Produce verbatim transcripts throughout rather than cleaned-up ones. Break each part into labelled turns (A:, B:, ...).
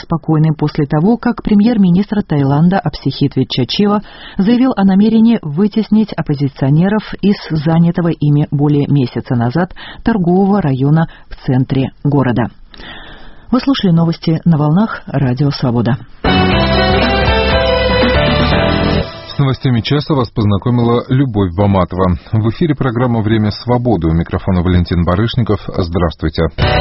A: спокойным после того, как премьер-министр Таиланда Абсихит Витчачива заявил о намерении вытеснить оппозиционеров из занятого ими более месяца назад торгового района в центре города. Вы слушали новости на волнах Радио Свобода.
B: С новостями часа вас познакомила Любовь Баматова. В эфире программа «Время свободы». У микрофона Валентин Барышников. Здравствуйте.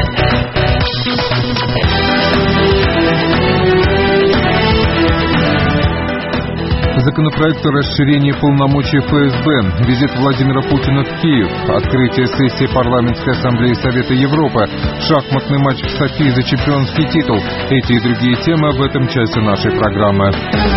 B: Законопроект о расширении полномочий эф эс бэ, визит Владимира Путина в Киев, открытие сессии Парламентской ассамблеи Совета Европы, шахматный матч в Софии за чемпионский титул. Эти и другие темы в этом часе нашей программы.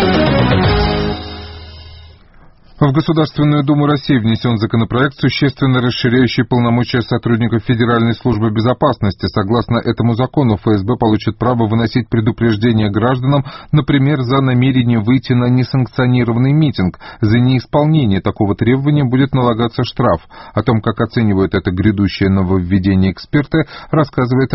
B: В Государственную Думу России внесен законопроект, существенно расширяющий полномочия сотрудников Федеральной службы безопасности. Согласно этому закону, эф эс бэ получит право выносить предупреждения гражданам, например, за намерение выйти на несанкционированный митинг. За неисполнение такого требования будет налагаться штраф. О том, как оценивают это грядущее нововведение эксперты, рассказывает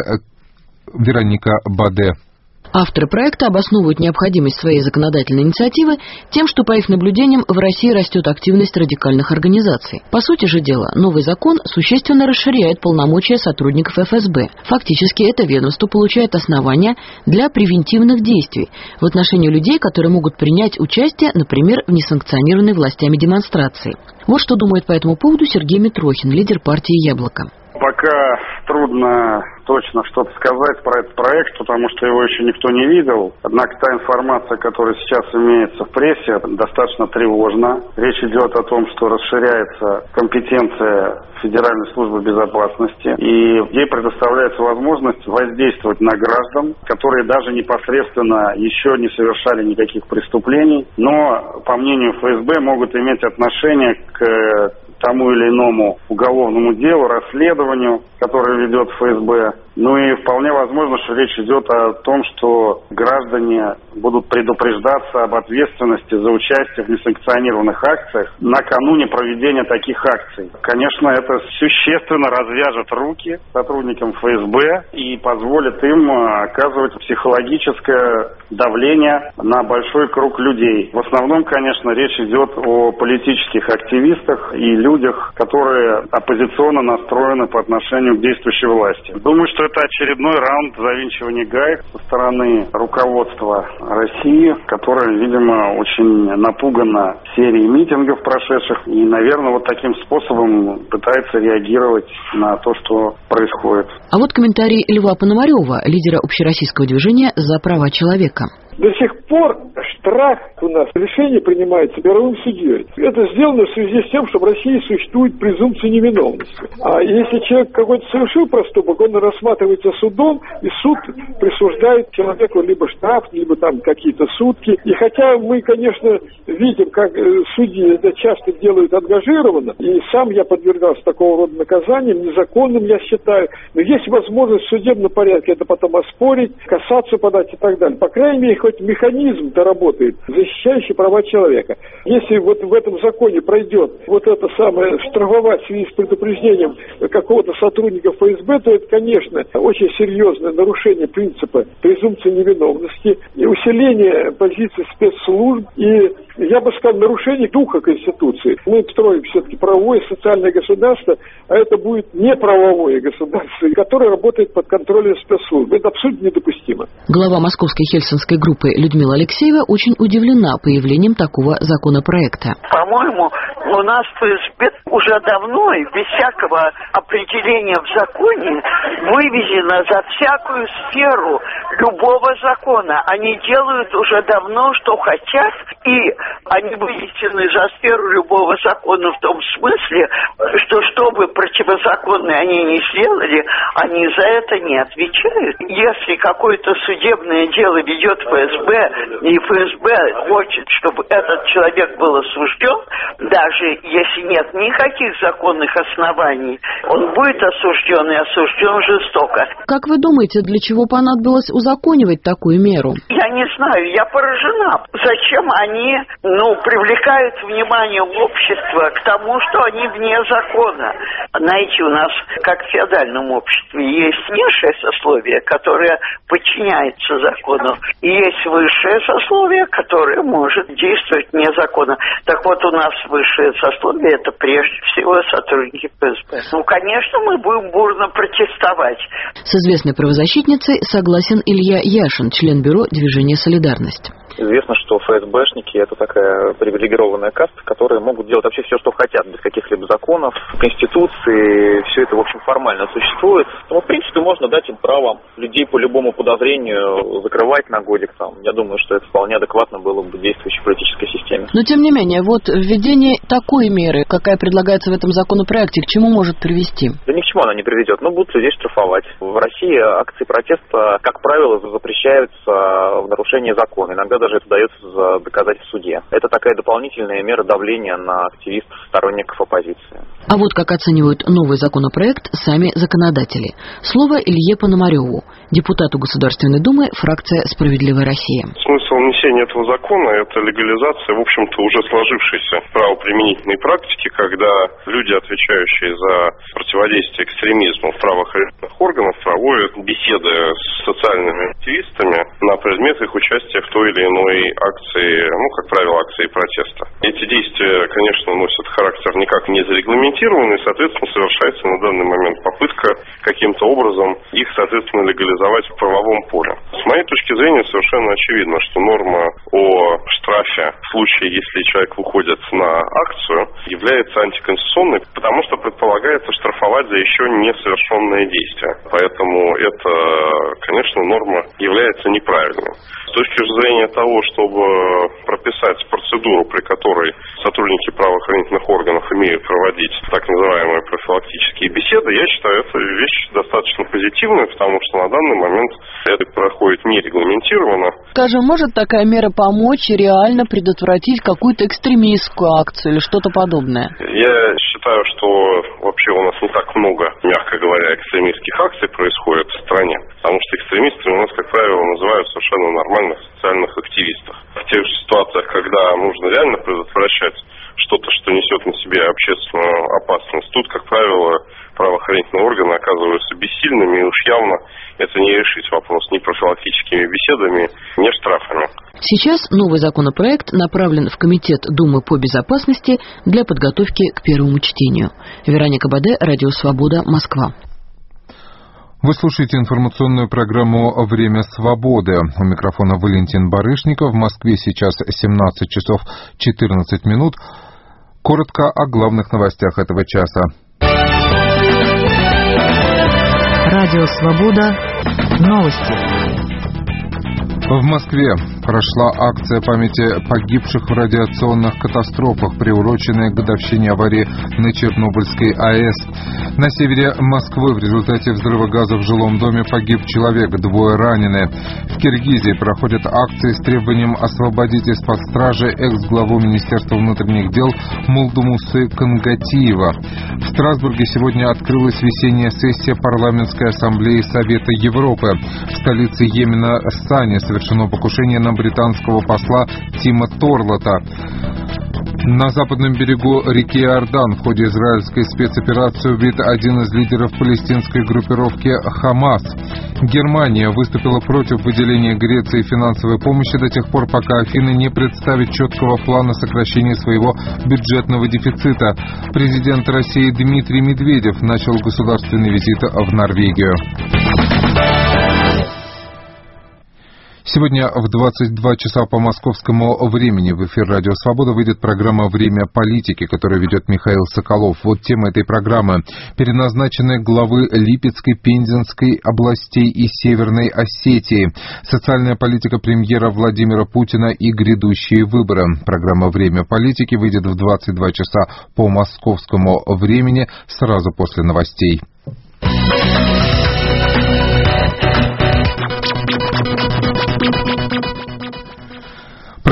B: Вероника Баде.
C: Авторы проекта обосновывают необходимость своей законодательной инициативы тем, что, по их наблюдениям, в России растет активность радикальных организаций. По сути же дела, новый закон существенно расширяет полномочия сотрудников эф эс бэ. Фактически, это ведомство получает основания для превентивных действий в отношении людей, которые могут принять участие, например, в несанкционированной властями демонстрации. Вот что думает по этому поводу Сергей Митрохин, лидер партии «Яблоко».
D: Пока трудно точно что-то сказать про этот проект, потому что его еще никто не видел. Однако та информация, которая сейчас имеется в прессе, достаточно тревожна. Речь идет о том, что расширяется компетенция Федеральной службы безопасности, и ей предоставляется возможность воздействовать на граждан, которые даже непосредственно еще не совершали никаких преступлений, но, по мнению эф эс бэ, могут иметь отношение к тому или иному уголовному делу, расследованию, которое ведет эф эс бэ. Ну и вполне возможно, что речь идет о том, что граждане будут предупреждаться об ответственности за участие в несанкционированных акциях накануне проведения таких акций. Конечно, это существенно развяжет руки сотрудникам эф эс бэ и позволит им оказывать психологическое давление на большой круг людей. В основном, конечно, речь идет о политических активистах и людях, которые оппозиционно настроены по отношению к действующей власти. Думаю, что это очередной раунд завинчивания гаек со стороны руководства России, которое, видимо, очень напугано серией митингов прошедших и, наверное, вот таким способом пытается реагировать на то, что происходит.
C: А вот комментарий Льва Пономарева, лидера общероссийского движения «За права человека».
E: До сих пор штраф у нас, решение принимается мировым судьей. Это сделано в связи с тем, что в России существует презумпция невиновности. А если человек какой-то совершил проступок, он рассматривается судом, и суд присуждает человеку либо штраф, либо там какие-то сутки. И хотя мы, конечно, видим, как судьи это часто делают ангажированно, и сам я подвергался такого рода наказаниям, незаконным, я считаю, но есть возможность в судебном порядке это потом оспорить, кассацию подать и так далее. По крайней мере, хоть механизм-то работает, защищающий права человека. Если вот в этом законе пройдет вот это самое штрафовать в связи с предупреждением какого-то сотрудника эф эс бэ, то это, конечно, очень серьезное нарушение принципа презумпции невиновности и усиление позиций спецслужб и, я бы сказал, нарушение духа Конституции. Мы строим все-таки правовое социальное государство, а это будет неправовое государство, которое работает под контролем спецслужб. Это абсолютно недопустимо.
C: Глава Московской Хельсинской группы Людмила Алексеева очень удивлена появлением такого законопроекта.
F: По-моему, у нас эф эс бэ уже давно и без всякого определения в законе вывезено за всякую сферу любого закона. Они делают уже давно, что хотят, и они вывезены за сферу любого закона в том смысле, что что бы противозаконное они не сделали, они за это не отвечают. Если какое-то судебное дело ведет эф эс бэ, и эф эс ФСБ хочет, чтобы этот человек был осужден, даже если нет никаких законных оснований, он будет осужден и осужден жестоко.
C: Как вы думаете, для чего понадобилось узаконивать такую меру?
F: Я не знаю, я поражена. Зачем они, ну, привлекают внимание общества к тому, что они вне закона? Знаете, у нас, как в феодальном обществе, есть низшее сословие, которое подчиняется закону, и есть высшее сословие, которое может действовать вне закона. Так вот, у нас высшее сословие – это прежде всего сотрудники ФСБ. Ну, конечно, мы будем бурно протестовать.
C: С известной правозащитницей согласен Илья Яшин, член бюро движения «Солидарность».
G: Известно, что ФСБшники – это такая привилегированная каста, которые могут делать вообще все, что хотят, без каких-либо законов, конституции, все это, в общем, формально существует. Но, в принципе, можно дать им право людей по любому подозрению закрывать на годик там. Я думаю, что это вполне адекватно было бы действующей политической системе.
C: Но, тем не менее, вот введение такой меры, какая предлагается в этом законопроекте, к чему может привести?
G: Да ни к чему она не приведет. Ну, будут людей штрафовать. В России акции протеста, как правило, запрещаются в нарушении закона. Иногда даже это дается доказать в суде. Это такая дополнительная мера давления на активистов, сторонников оппозиции.
C: А вот как оценивают новый законопроект сами законодатели. Слово Илье Пономареву, депутату Государственной Думы, фракция «Справедливая Россия».
H: Смысл внесения этого закона – это легализация, в общем-то, уже сложившейся правоприменительной практики, когда люди, отвечающие за противодействие экстремизму в правоохранительных органах, проводят беседы с социальными активистами на предмет их участия в той или иной акции, ну, как правило, акции протеста. Эти действия, конечно, носят характер никак не зарегламентированный, соответственно, совершается на данный момент попытка каким-то образом их, соответственно, легализовать в правовом поле. С моей точки зрения, совершенно очевидно, что норма о штрафе в случае, если человек выходит на акцию, является антиконституционной, потому что предполагается штрафовать за еще несовершенные действия. Поэтому это, конечно, норма является неправильной. С точки зрения того, чтобы прописать процедуру, при которой сотрудники правоохранительных органов имеют проводить так называемые профилактические беседы, я считаю, это вещь достаточно позитивная, потому что на данный момент это проходит нерегламентированно.
C: Скажем, может такая мера помочь реально предотвратить какую-то экстремистскую акцию или что-то подобное?
H: Я считаю, что вообще у нас не так много, мягко говоря, экстремистских акций происходит в стране, потому что экстремистами у нас, как правило, называют совершенно нормальных социальных активистов. В тех же ситуациях, когда нужно реально предотвращать что-то, что несет на себе общественную опасность, тут, как правило, правоохранительные органы оказываются бессильными, и уж явно это не решить вопрос ни профилактическими беседами, ни штрафами.
C: Сейчас новый законопроект направлен в Комитет Думы по безопасности для подготовки к первому чтению. Вероника Баде, Радио Свобода, Москва.
B: Вы слушаете информационную программу «Время свободы». У микрофона Валентин Барышников. В Москве сейчас семнадцать часов четырнадцать минут. Коротко о главных новостях этого часа.
A: Радио «Свобода». Новости.
B: В Москве прошла акция памяти погибших в радиационных катастрофах, приуроченная к годовщине аварии на Чернобыльской АЭС. На севере Москвы в результате взрыва газа в жилом доме погиб человек, двое ранены. В Киргизии проходят акции с требованием освободить из-под стражи экс-главу Министерства внутренних дел Молдумусы Кангатиева. В Страсбурге сегодня открылась весенняя сессия Парламентской ассамблеи Совета Европы. В столице Йемена Сане совершено покушение на британского посла Тима Торлота. На западном берегу реки Иордан в ходе израильской спецоперации убит один из лидеров палестинской группировки «Хамас». Германия выступила против выделения Греции финансовой помощи до тех пор, пока Афины не представят четкого плана сокращения своего бюджетного дефицита. Президент России Дмитрий Медведев начал государственный визит в Норвегию. Сегодня в двадцать два часа по московскому времени в эфир «Радио Свобода» выйдет программа «Время политики», которую ведет Михаил Соколов. Вот тема этой программы. Переназначены главы Липецкой, Пензенской областей и Северной Осетии. Социальная политика премьера Владимира Путина и грядущие выборы. Программа «Время политики» выйдет в двадцать два часа по московскому времени сразу после новостей.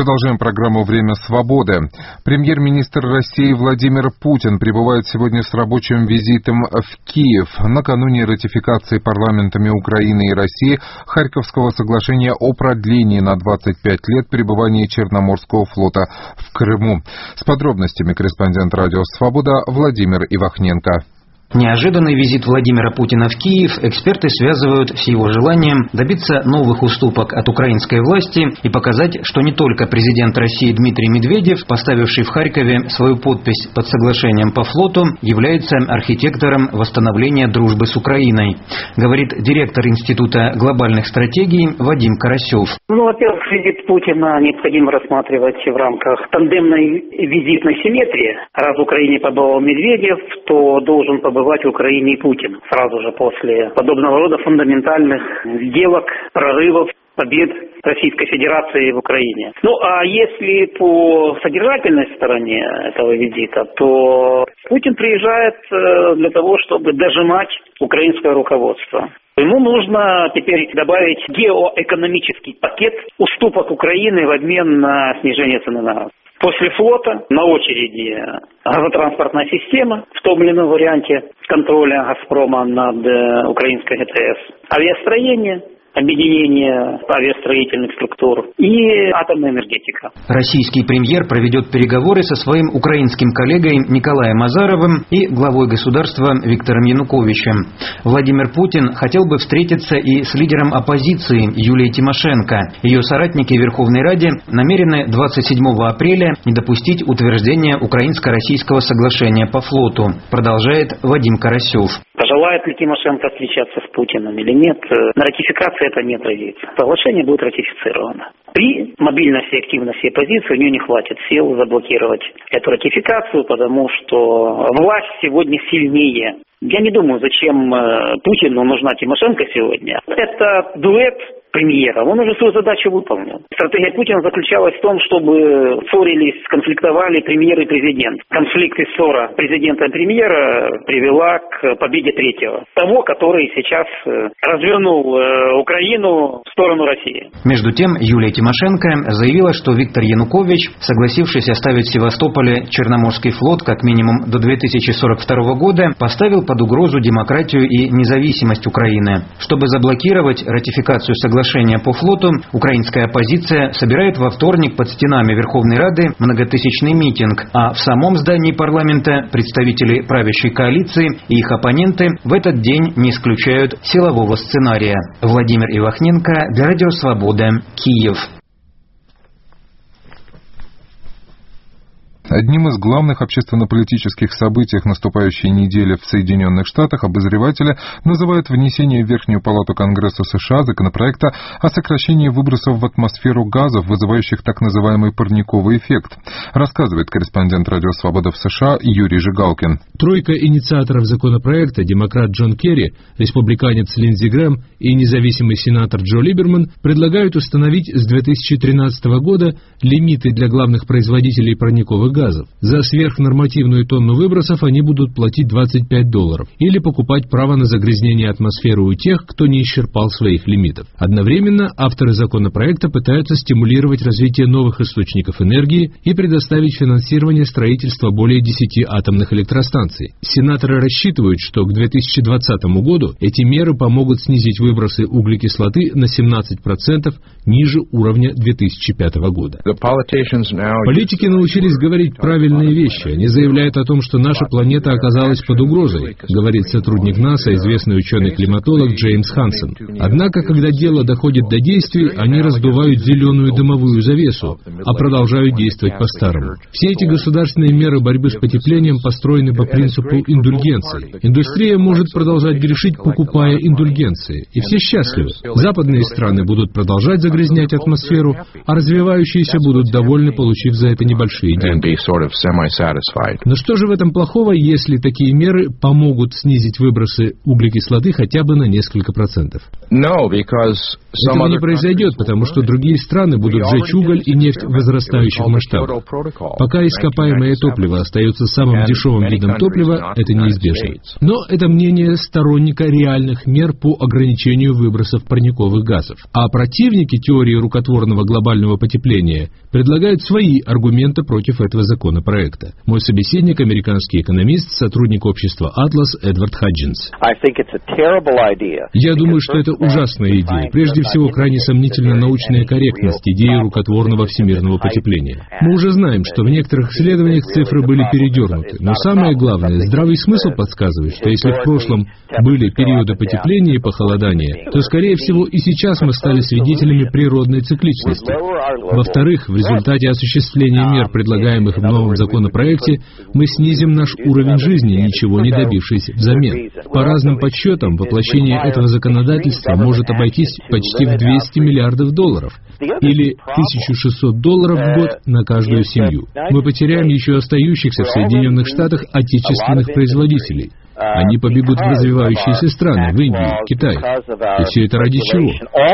B: Продолжаем программу «Время свободы». Премьер-министр России Владимир Путин прибывает сегодня с рабочим визитом в Киев накануне ратификации парламентами Украины и России Харьковского соглашения о продлении на двадцать пять лет пребывания Черноморского флота в Крыму. С подробностями корреспондент «Радио Свобода» Владимир Ивахненко.
I: Неожиданный визит Владимира Путина в Киев эксперты связывают с его желанием добиться новых уступок от украинской власти и показать, что не только президент России Дмитрий Медведев, поставивший в Харькове свою подпись под соглашением по флоту, является архитектором восстановления дружбы с Украиной, говорит директор Института глобальных стратегий Вадим Карасев.
J: Ну, во-первых, визит Путина необходимо рассматривать в рамках тандемной визитной симметрии. Раз в Украине побывал Медведев, то должен побывать в Украине и Путин сразу же после подобного рода фундаментальных сделок, прорывов, побед Российской Федерации в Украине. Ну, а если по содержательной стороне этого визита, то Путин приезжает для того, чтобы дожимать украинское руководство. Ему нужно теперь добавить геоэкономический пакет уступок Украины в обмен на снижение цены на газ. После флота на очереди газотранспортная система в том или ином варианте контроля «Газпрома» над украинской ГТС, авиастроение, объединение авиастроительных структур и атомная энергетика.
I: Российский премьер проведет переговоры со своим украинским коллегой Николаем Азаровым и главой государства Виктором Януковичем. Владимир Путин хотел бы встретиться и с лидером оппозиции Юлией Тимошенко. Ее соратники в Верховной Раде намерены двадцать седьмого апреля не допустить утверждения украинско-российского соглашения по флоту, продолжает Вадим Карасев.
J: Пожелает ли Тимошенко встречаться с Путиным или нет, на ратификации это не отразится. Соглашение будет ратифицировано. При мобильности и активности оппозиции у нее не хватит сил заблокировать эту ратификацию, потому что власть сегодня сильнее. Я не думаю, зачем Путину нужна Тимошенко сегодня. Это дуэт премьера, он уже свою задачу выполнил. Стратегия Путина заключалась в том, чтобы ссорились, конфликтовали премьер и президент. Конфликт и ссора президента и премьера привела к победе третьего. Того, который сейчас развернул Украину в сторону России.
I: Между тем, Юлия Тимошенко заявила, что Виктор Янукович, согласившись оставить в Севастополе Черноморский флот как минимум до две тысячи сорок второго года, поставил под угрозу демократию и независимость Украины. Чтобы заблокировать ратификацию соглашения по флоту, украинская оппозиция собирает во вторник под стенами Верховной Рады многотысячный митинг, а в самом здании парламента представители правящей коалиции и их оппоненты в этот день не исключают силового сценария. Владимир Ивахненко, для Радио Свобода, Киев.
B: Одним из главных общественно-политических событий наступающей недели в Соединенных Штатах обозреватели называют внесение в Верхнюю палату Конгресса США законопроекта о сокращении выбросов в атмосферу газов, вызывающих так называемый парниковый эффект, рассказывает корреспондент Радио Свобода в США Юрий Жигалкин.
K: Тройка инициаторов законопроекта, демократ Джон Керри, республиканец Линдзи Грэм и независимый сенатор Джо Либерман, предлагают установить с две тысячи тринадцатого года лимиты для главных производителей парниковых газов. За сверхнормативную тонну выбросов они будут платить двадцать пять долларов или покупать право на загрязнение атмосферы у тех, кто не исчерпал своих лимитов. Одновременно авторы законопроекта пытаются стимулировать развитие новых источников энергии и предоставить финансирование строительства более десяти атомных электростанций. Сенаторы рассчитывают, что к две тысячи двадцатому году эти меры помогут снизить выбросы углекислоты на семнадцать процентов ниже уровня две тысячи пятого года. Политики научились говорить правильные вещи. Они заявляют о том, что наша планета оказалась под угрозой, говорит сотрудник НАСА, известный ученый-климатолог Джеймс Хансен. Однако, когда дело доходит до действий, они раздувают зеленую дымовую завесу, а продолжают действовать по-старому. Все эти государственные меры борьбы с потеплением построены по принципу индульгенции. Индустрия может продолжать грешить, покупая индульгенции, и все счастливы. Западные страны будут продолжать загрязнять атмосферу, а развивающиеся будут довольны, получив за это небольшие деньги. sort of semi-satisfied. Но что же в этом плохого, если такие меры помогут снизить выбросы углекислоты хотя бы на несколько процентов?
L: No, because
K: Этого не произойдет, потому что другие страны будут сжечь уголь и нефть в возрастающих масштабах. Пока ископаемое топливо остается самым дешевым видом топлива, это неизбежно. Но это мнение сторонника реальных мер по ограничению выбросов парниковых газов. А противники теории рукотворного глобального потепления предлагают свои аргументы против этого законопроекта. Мой собеседник — американский экономист, сотрудник общества «Атлас» Эдвард Хаджинс. Я думаю, что это ужасная идея. Прежде всего, крайне сомнительна научная корректность идеи рукотворного всемирного потепления. Мы уже знаем, что в некоторых исследованиях цифры были передернуты. Но самое главное, здравый смысл подсказывает, что если в прошлом были периоды потепления и похолодания, то, скорее всего, и сейчас мы стали свидетелями природной цикличности. Во-вторых, в результате осуществления мер, предлагаемых в новом законопроекте, мы снизим наш уровень жизни, ничего не добившись взамен. По разным подсчетам, воплощение этого законодательства может обойтись почти в двести миллиардов долларов, или тысяча шестьсот долларов в год на каждую семью. Мы потеряем еще остающихся в Соединенных Штатах отечественных производителей. Они побегут в развивающиеся страны, в Индию, Китай. И все это ради чего?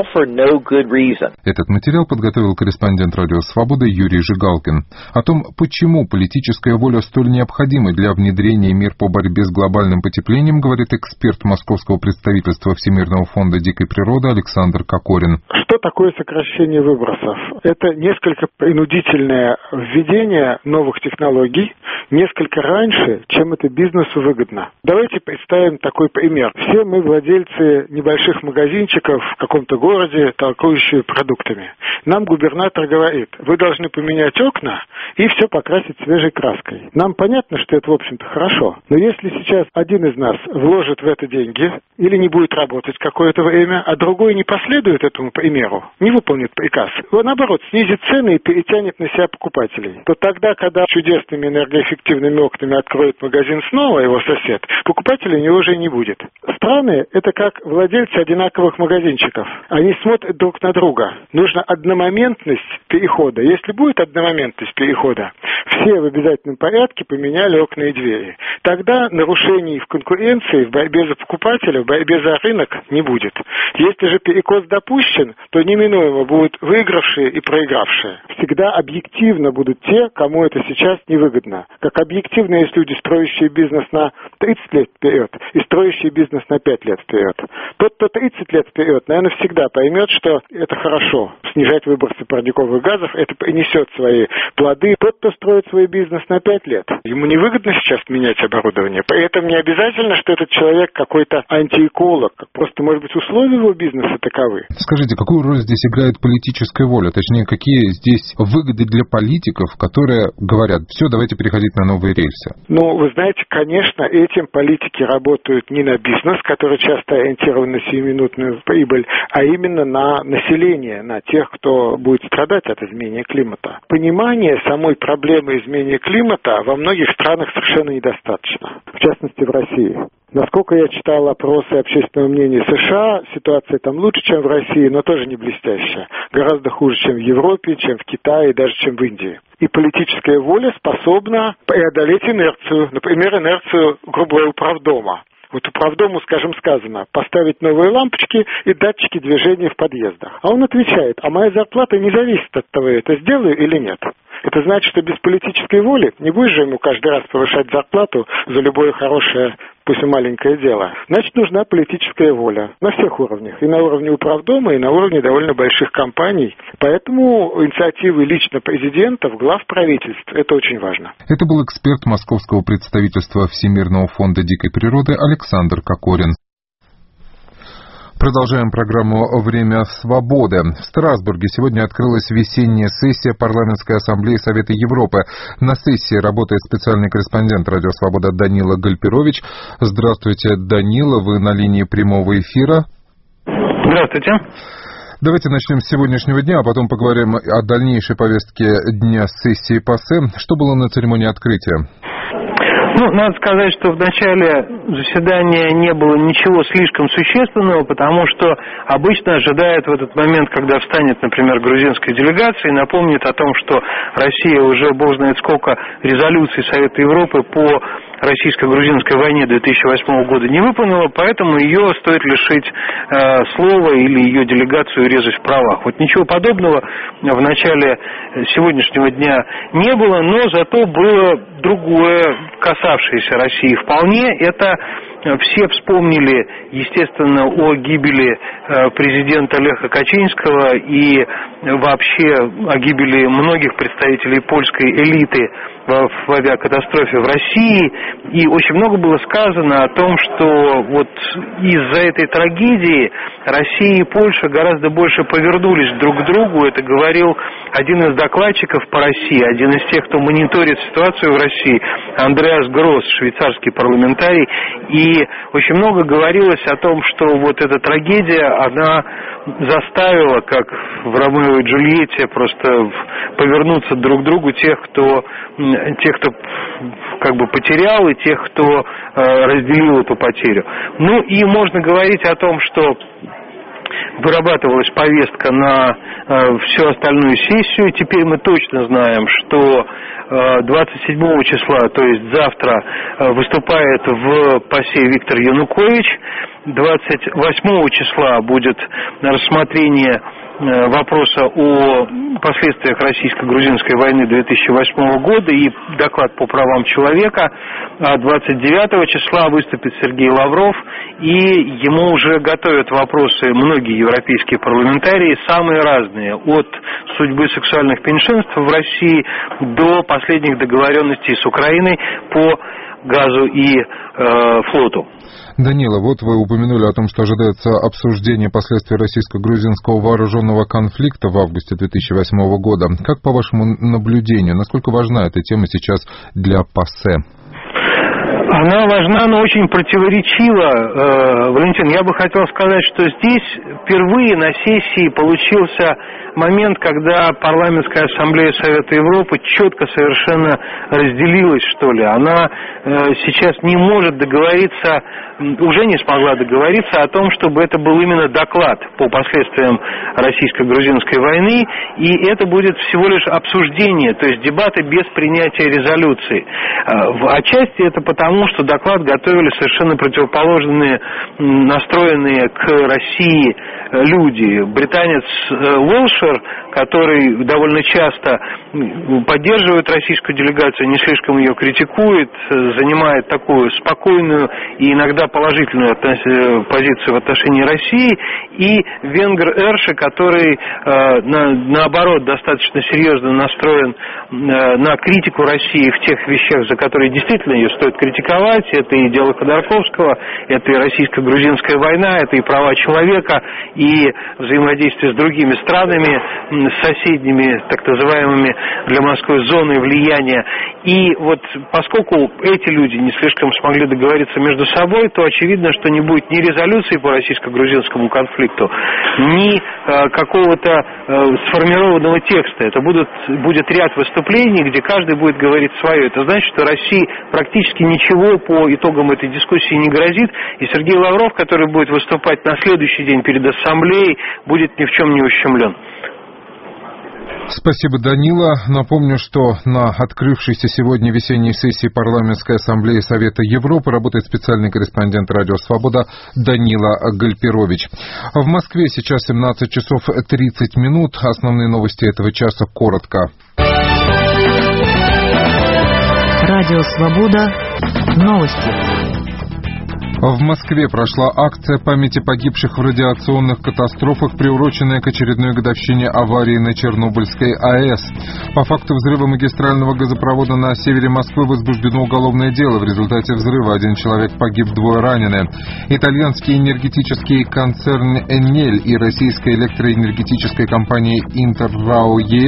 B: Этот материал подготовил корреспондент «Радио Свобода» Юрий Жигалкин. О том, почему политическая воля столь необходима для внедрения мер по борьбе с глобальным потеплением, говорит эксперт Московского представительства Всемирного фонда дикой природы Александр Кокорин.
E: Что такое сокращение выбросов? Это несколько принудительное введение новых технологий, несколько раньше, чем это бизнесу выгодно. Давайте представим такой пример. Все мы владельцы небольших магазинчиков в каком-то городе, торгующие продуктами. Нам губернатор говорит, вы должны поменять окна и все покрасить свежей краской. Нам понятно, что это, в общем-то, хорошо. Но если сейчас один из нас вложит в это деньги или не будет работать какое-то время, а другой не последует этому примеру, не выполнит приказ, он, наоборот, снизит цены и перетянет на себя покупателей, то тогда, когда чудесными энергоэффективными окнами откроет магазин снова его сосед, покупателей у него уже не будет. Страны – это как владельцы одинаковых магазинчиков. Они смотрят друг на друга. Нужна одномоментность перехода. Если будет одномоментность перехода, все в обязательном порядке поменяли окна и двери. Тогда нарушений в конкуренции, в борьбе за покупателя, в борьбе за рынок не будет. Если же перекос допущен, то неминуемо будут выигравшие и проигравшие. Всегда объективно будут те, кому это сейчас невыгодно. Как объективно есть люди, строящие бизнес на тридцать лет вперед и строящий бизнес на пять лет вперед. Тот, кто тридцать лет вперед, наверное, всегда поймет, что это хорошо. Снижать выбросы парниковых газов, это принесет свои плоды. Тот, кто строит свой бизнес на пять лет, ему невыгодно сейчас менять оборудование. При этом не обязательно, что этот человек какой-то антиэколог. Просто, может быть, условия его бизнеса таковы.
B: Скажите, какую роль здесь играет политическая воля? Точнее, какие здесь выгоды для политиков, которые говорят, все, давайте переходить на новые рельсы?
E: Ну, вы знаете, конечно, этим политики работают не на бизнес, который часто ориентирован на сиюминутную прибыль, а именно на население, на тех, кто будет страдать от изменения климата. Понимание самой проблемы изменения климата во многих странах совершенно недостаточно, в частности в России. Насколько я читал опросы общественного мнения США, ситуация там лучше, чем в России, но тоже не блестящая. Гораздо хуже, чем в Европе, чем в Китае, даже чем в Индии. И политическая воля способна преодолеть инерцию, например, инерцию, грубо говоря, управдома. Вот управдому, скажем, сказано, поставить новые лампочки и датчики движения в подъездах. А он отвечает, а моя зарплата не зависит от того, я это сделаю или нет. Это значит, что без политической воли не будешь же ему каждый раз повышать зарплату за любое хорошее, пусть и маленькое дело. Значит, нужна политическая воля на всех уровнях. И на уровне управдома, и на уровне довольно больших компаний. Поэтому инициативы лично президентов, глав правительств, это очень важно.
B: Это был эксперт Московского представительства Всемирного фонда дикой природы Александр Кокорин. Продолжаем программу «Время свободы». В Страсбурге сегодня открылась весенняя сессия Парламентской ассамблеи Совета Европы. На сессии работает специальный корреспондент «Радио Свобода» Данила Гальперович. Здравствуйте, Данила, вы на линии прямого эфира.
M: Здравствуйте.
B: Давайте начнем с сегодняшнего дня, а потом поговорим о дальнейшей повестке дня сессии ПАСЕ. Что было на церемонии открытия?
M: Ну, надо сказать, что в начале заседания не было ничего слишком существенного, потому что обычно ожидают в этот момент, когда встанет, например, грузинская делегация и напомнит о том, что Россия уже, бог знает сколько, резолюций Совета Европы по российско-грузинской войне две тысячи восьмого года не выполнила, поэтому ее стоит лишить э, слова или ее делегацию резать в правах. Вот ничего подобного в начале сегодняшнего дня не было, но зато было другое, касавшееся России вполне. Это все вспомнили, естественно, о гибели президента Леха Качинского и вообще о гибели многих представителей польской элиты в авиакатастрофе в России. И очень много было сказано о том, что вот из-за этой трагедии Россия и Польша гораздо больше повернулись друг к другу. Это говорил один из докладчиков по России, один из тех, кто мониторит ситуацию в России, Андреас Гросс, швейцарский парламентарий. И очень много говорилось о том, что вот эта трагедия, она заставила, как в Ромео и Джульетте, просто повернуться друг к другу тех, кто, тех, кто как бы потерял, и тех, кто э, разделил эту потерю. Ну и можно говорить о том, что вырабатывалась повестка на э, всю остальную сессию. Теперь мы точно знаем, что э, двадцать седьмого числа, то есть завтра, э, выступает в ПАСЕ Виктор Янукович. двадцать восьмого числа будет рассмотрение вопроса о последствиях российско-грузинской войны две тысячи восьмого года и доклад по правам человека. А двадцать девятого числа выступит Сергей Лавров, и ему уже готовят вопросы многие европейские парламентарии, самые разные, от судьбы сексуальных меньшинств в России до последних договоренностей с Украиной по газу и э, флоту.
B: Данила, вот вы упомянули о том, что ожидается обсуждение последствий российско-грузинского вооруженного конфликта в августе две тысячи восьмого года. Как по вашему наблюдению, насколько важна эта тема сейчас для ПАСЕ?
M: Она важна, но очень противоречива. Э, Валентин, я бы хотел сказать, что здесь впервые на сессии получился момент, когда парламентская ассамблея Совета Европы четко совершенно разделилась, что ли. Она э, сейчас не может договориться, уже не смогла договориться о том, чтобы это был именно доклад по последствиям российско-грузинской войны, и это будет всего лишь обсуждение, то есть дебаты без принятия резолюции. Э, отчасти это потому, что доклад готовили совершенно противоположные, настроенные к России люди. Британец Уэлшер, который довольно часто поддерживает российскую делегацию, не слишком ее критикует, занимает такую спокойную и иногда положительную позицию в отношении России, и венгр Эрши, который на, наоборот достаточно серьезно настроен на критику России в тех вещах, за которые действительно ее стоит критиковать. Это и дело Ходорковского, это и российско-грузинская война, это и права человека, и взаимодействие с другими странами, с соседними, так называемыми для Москвы зоной влияния. И вот поскольку эти люди не слишком смогли договориться между собой, то очевидно, что не будет ни резолюции по российско-грузинскому конфликту, ни э, какого-то э, сформированного текста. Это будут, будет ряд выступлений, где каждый будет говорить свое. Это значит, что России практически ничего по итогам этой дискуссии не грозит, и Сергей Лавров, который будет выступать на следующий день перед ассамблеей, будет ни в чем не ущемлен.
B: Спасибо, Данила. Напомню, что на открывшейся сегодня весенней сессии Парламентской ассамблеи Совета Европы работает специальный корреспондент «Радио Свобода» Данила Гальперович. В Москве сейчас семнадцать часов тридцать минут. Основные новости этого часа коротко.
A: Радио Свобода. Новости.
B: В Москве прошла акция памяти погибших в радиационных катастрофах, приуроченная к очередной годовщине аварии на Чернобыльской АЭС. По факту взрыва магистрального газопровода на севере Москвы возбуждено уголовное дело. В результате взрыва один человек погиб, двое ранены. Итальянский энергетический концерн «Энель» и российская электроэнергетическая компания «Интеррао ЕС»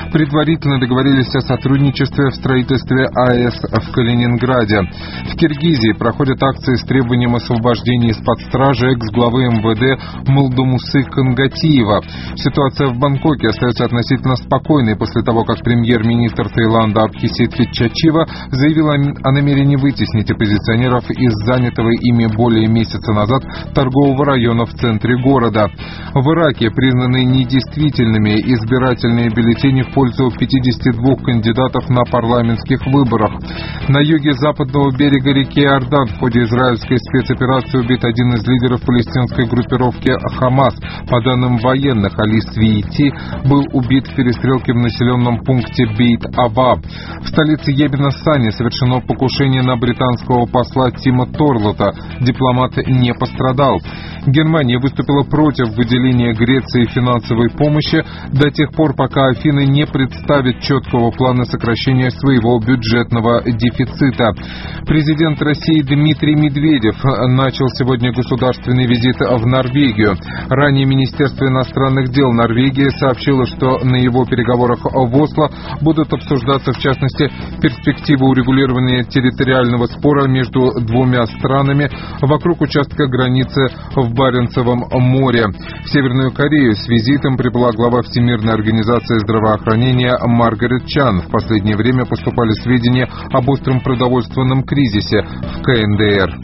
B: предварительно договорились о сотрудничестве в строительстве АЭС в Калининграде. В Киргизии проходят акции с требованием освобождения из-под стражи экс-главы эм вэ дэ Молдумусы Кангатиева. Ситуация в Бангкоке остается относительно спокойной после того, как премьер-министр Таиланда Абхисит Витчачива заявил о намерении вытеснить оппозиционеров из занятого ими более месяца назад торгового района в центре города. В Ираке признаны недействительными избирательные бюллетени в пользу пятидесяти двух кандидатов на парламентских выборах. На юге западного берега реки Иордан в ходе израильской спецоперации убит один из лидеров палестинской группировки «Хамас». По данным военных, Али Свиити был убит в перестрелке в населенном пункте Бейт-Аба. В столице Йемена Сане совершено покушение на британского посла Тима Торлота. Дипломат не пострадал. Германия выступила против выделения Греции финансовой помощи до тех пор, пока Афины не представят четкого плана сокращения своего бюджетного дефицита. Президент России Дмитрий Медведев начал сегодня государственный визит в Норвегию. Ранее Министерство иностранных дел Норвегии сообщило, что на его переговорах в Осло будут обсуждаться, в частности, перспективы урегулирования территориального спора между двумя странами вокруг участка границы в Баренцевом море. В Северную Корею с визитом прибыла глава Всемирной организации здравоохранения Маргарет Чан. В последнее время поступали сведения об остром продовольственном кризисе в ка эн дэ эр.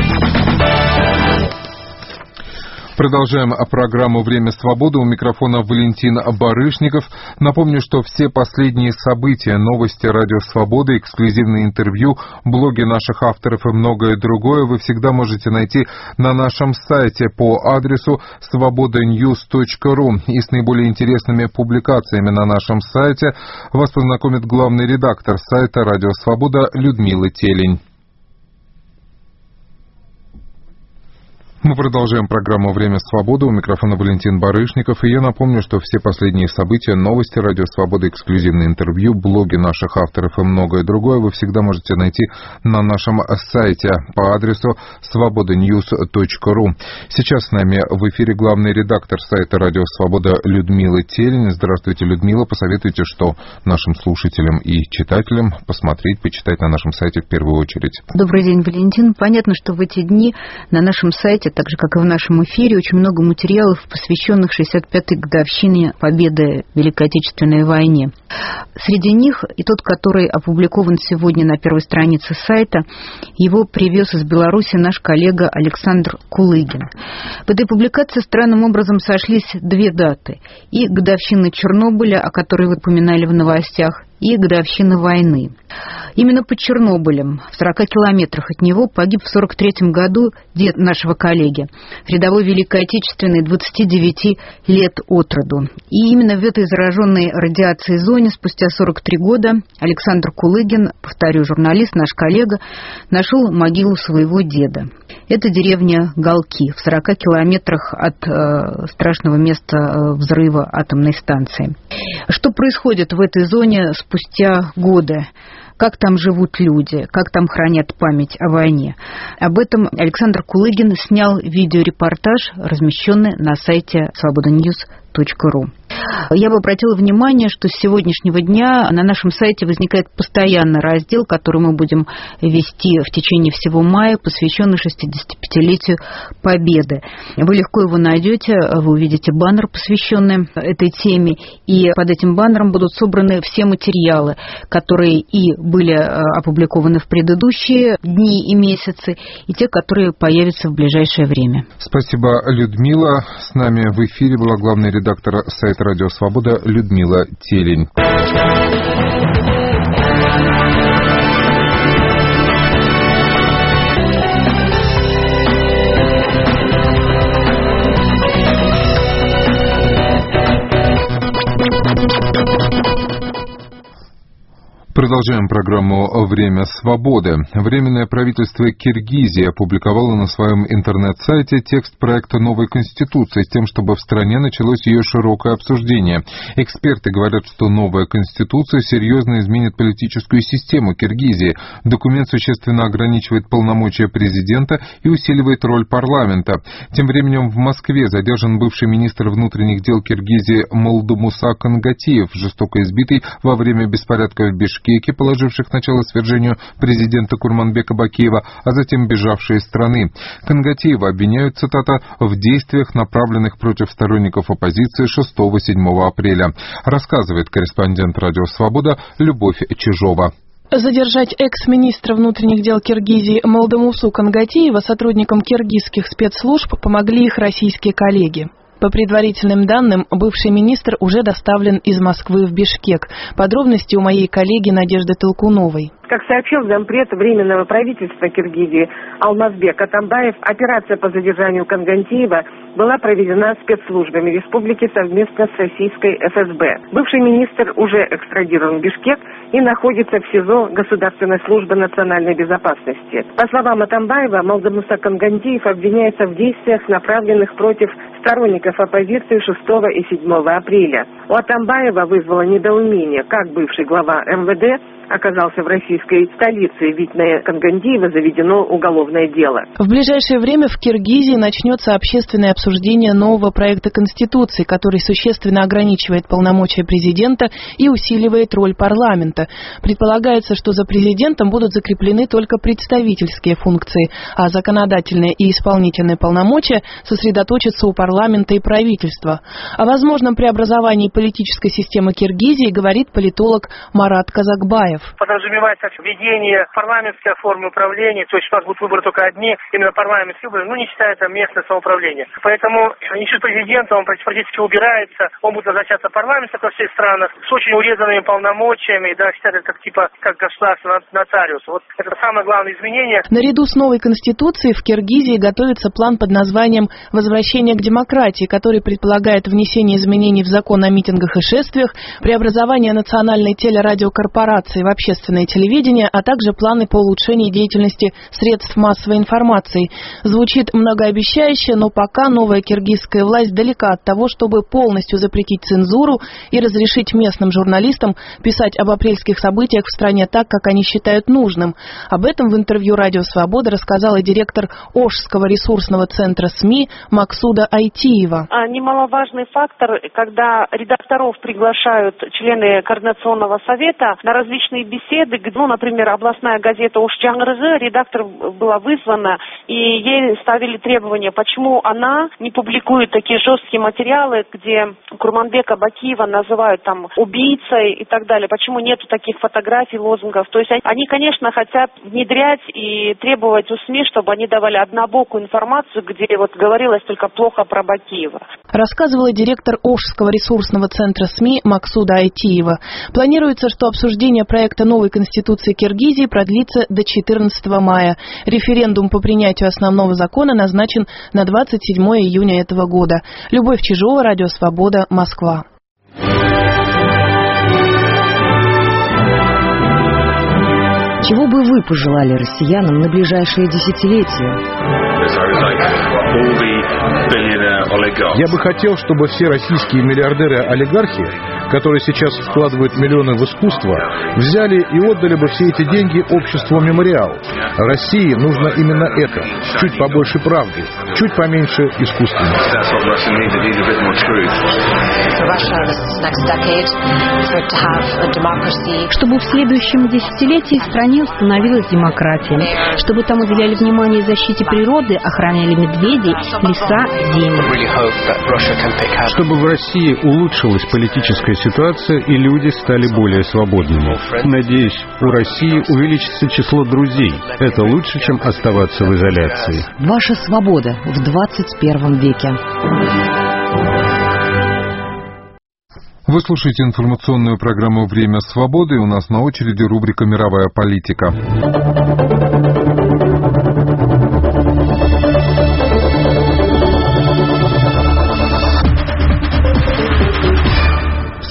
B: Продолжаем программу «Время свободы». У микрофона Валентин Барышников. Напомню, что все последние события, новости Радио Свобода, эксклюзивные интервью, блоги наших авторов и многое другое вы всегда можете найти на нашем сайте по адресу свобода ньюс точка ру. И с наиболее интересными публикациями на нашем сайте вас познакомит главный редактор сайта Радио Свобода Людмила Телень. Мы продолжаем программу «Время свободы». У микрофона Валентин Барышников. И я напомню, что все последние события, новости Радио Свобода, эксклюзивные интервью, блоги наших авторов и многое другое вы всегда можете найти на нашем сайте по адресу свобода ньюс точка ру. Сейчас с нами в эфире главный редактор сайта Радио Свобода Людмила Телень. Здравствуйте, Людмила. Посоветуйте, что нашим слушателям и читателям посмотреть, почитать на нашем сайте в первую очередь.
L: Добрый день, Валентин. Понятно, что в эти дни на нашем сайте, так же, как и в нашем эфире, очень много материалов, посвященных шестьдесят пятой годовщине победы в Великой Отечественной войне. Среди них и тот, который опубликован сегодня на первой странице сайта, его привез из Беларуси наш коллега Александр Кулыгин. В этой публикации странным образом сошлись две даты. И годовщина Чернобыля, о которой вы упоминали в новостях, и годовщина войны. Именно под Чернобылем, в сорока километрах от него, погиб в сорок третьем году дед нашего коллеги, рядовой Великой Отечественной, двадцати девяти лет от роду. И именно в этой зараженной радиацией зоне спустя сорок три года Александр Кулыгин, повторю, журналист, наш коллега, нашел могилу своего деда. Это деревня Галки, в сорока километрах от э, страшного места э, взрыва атомной станции. Что происходит в этой зоне спустя годы? Как там живут люди, как там хранят память о войне. Об этом Александр Кулыгин снял видеорепортаж, размещенный на сайте свобода ньюс точка ру. Я бы обратила внимание, что с сегодняшнего дня на нашем сайте возникает постоянный раздел, который мы будем вести в течение всего мая, посвященный шестидесятипятилетию Победы. Вы легко его найдете, вы увидите баннер, посвященный этой теме, и под этим баннером будут собраны все материалы, которые и были опубликованы в предыдущие дни и месяцы, и те, которые появятся в ближайшее время.
B: Спасибо, Людмила. С нами в эфире была главный редактор сайта Радио Свобода Людмила Телень. Продолжаем программу «Время свободы». Временное правительство Киргизии опубликовало на своем интернет-сайте текст проекта новой конституции с тем, чтобы в стране началось ее широкое обсуждение. Эксперты говорят, что новая конституция серьезно изменит политическую систему Киргизии. Документ существенно ограничивает полномочия президента и усиливает роль парламента. Тем временем в Москве задержан бывший министр внутренних дел Киргизии Молдумуса Кангатиев, жестоко избитый во время беспорядков в Бишкеке, положивших начало свержению президента Курманбека Бакиева, а затем бежавшие из страны. Кангатиева обвиняют, цитата, в действиях, направленных против сторонников оппозиции шестого-седьмого апреля. Рассказывает корреспондент «Радио Свобода» Любовь Чижова.
N: Задержать экс-министра внутренних дел Киргизии Молдумусу Кангатиева сотрудникам киргизских спецслужб помогли их российские коллеги. По предварительным данным, бывший министр уже доставлен из Москвы в Бишкек. Подробности у моей коллеги Надежды Толкуновой.
O: Как сообщил зампред Временного правительства Киргизии Алмазбек Атамбаев, операция по задержанию Кангатиева была проведена спецслужбами республики совместно с российской эф эс бэ. Бывший министр уже экстрадирован в Бишкек и находится в СИЗО Государственной службы национальной безопасности. По словам Атамбаева, Молдумуса Кангатиев обвиняется в действиях, направленных против сторонников оппозиции шестого и седьмого апреля. У Атамбаева вызвало недоумение, как бывший глава эм вэ дэ оказался в российской столице, ведь на Кангатиева заведено уголовное дело.
N: В ближайшее время в Киргизии начнется общественное обсуждение нового проекта Конституции, который существенно ограничивает полномочия президента и усиливает роль парламента. Предполагается, что за президентом будут закреплены только представительские функции, а законодательные и исполнительные полномочия сосредоточатся у парламента и правительства. О возможном преобразовании политической системы Киргизии говорит политолог Марат Казакбаев.
P: Подразумевается введение парламентской формы управления, то есть у нас будут выборы только одни, именно парламентские выборы, ну не считая там местное самоуправление. Поэтому институт президента, он практически убирается, он будет назначаться парламентом во всех странах с очень урезанными полномочиями, да, считают как типа как государственный нотариус. Вот это самое главное изменение.
N: Наряду с новой конституцией в Киргизии готовится план под названием «Возвращение к демократии», который предполагает внесение изменений в закон о митингах и шествиях, преобразование национальной телерадиокорпорации в общественное телевидение, а также планы по улучшению деятельности средств массовой информации. Звучит многообещающе, но пока новая киргизская власть далека от того, чтобы полностью запретить цензуру и разрешить местным журналистам писать об апрельских событиях в стране так, как они считают нужным. Об этом в интервью «Радио Свобода» рассказала директор Ошского ресурсного центра СМИ Максуда Айтиева.
O: Немаловажный фактор, когда редакторов приглашают члены Координационного совета на различные беседы, ну, например, областная газета «Ошчангрызы», редактор была вызвана, и ей ставили требования, почему она не публикует такие жесткие материалы, где Курманбека Бакиева называют там убийцей и так далее, почему нету таких фотографий, лозунгов. То есть они, конечно, хотят внедрять и требовать у СМИ, чтобы они давали однобокую информацию, где вот говорилось только плохо про Бакиева.
N: Рассказывала директор Ошского ресурсного центра СМИ Максуда Айтиева. Планируется, что обсуждение проекта новой конституции Киргизии продлится до четырнадцатого мая. Референдум по принятию основного закона назначен на двадцать седьмое июня этого года. Любовь Чижова, Радио Свобода, Москва.
Q: Чего бы вы пожелали россиянам на ближайшие десятилетия?
R: Я бы хотел, чтобы все российские миллиардеры-олигархи, которые сейчас вкладывают миллионы в искусство, взяли и отдали бы все эти деньги обществу «Мемориал». России нужно именно это. Чуть побольше правды, чуть поменьше искусственности.
L: Чтобы в следующем десятилетии в стране установилась демократия. Чтобы там уделяли внимание защите природы, охраняли медведей, леса, земли.
R: Чтобы в России улучшилась политическая ситуация и люди стали более свободными. Надеюсь, у России увеличится число друзей. Это лучше, чем оставаться в изоляции.
Q: Ваша свобода в двадцать первом веке.
B: Вы слушаете информационную программу «Время свободы». У нас на очереди рубрика «Мировая политика».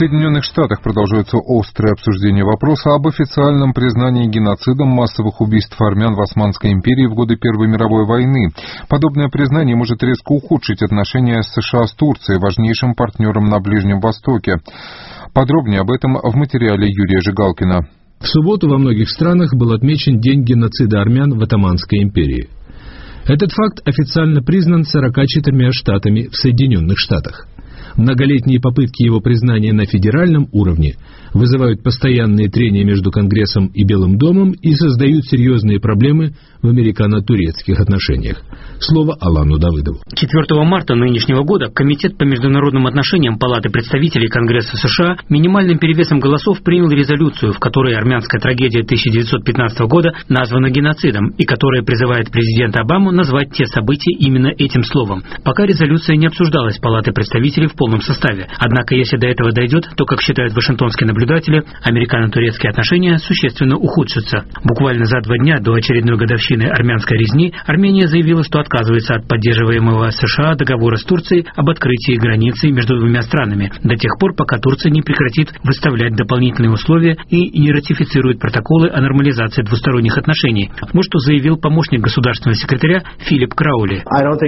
B: Соединенных Штатах продолжаются острые обсуждения вопроса об официальном признании геноцидом массовых убийств армян в Османской империи в годы Первой мировой войны. Подобное признание может резко ухудшить отношения США с Турцией, важнейшим партнером на Ближнем Востоке. Подробнее об этом в материале Юрия Жигалкина.
K: В субботу во многих странах был отмечен День геноцида армян в Отtomанской империи. Этот факт официально признан сороками четырьмя штатами в Соединенных Штатах. Многолетние попытки его признания на федеральном уровне вызывают постоянные трения между Конгрессом и Белым домом и создают серьезные проблемы в американо-турецких отношениях. Слово Алану Давыдову.
S: четвёртого марта нынешнего года Комитет по международным отношениям Палаты представителей Конгресса США минимальным перевесом голосов принял резолюцию, в которой армянская трагедия тысяча девятьсот пятнадцатого года названа геноцидом и которая призывает президента Обаму назвать те события именно этим словом. Пока резолюция не обсуждалась Палатой представителей в полном составе. Однако, если до этого дойдет, то, как считают вашингтонские наблюдатели, американо-турецкие отношения существенно ухудшатся. Буквально за два дня до очередной годовщины армянской резни Армения заявила, что отказывается от поддерживаемого США договора с Турцией об открытии границы между двумя странами до тех пор, пока Турция не прекратит выставлять дополнительные условия и не ратифицирует протоколы о нормализации двусторонних отношений. Вот что заявил помощник государственного секретаря Филипп Краули.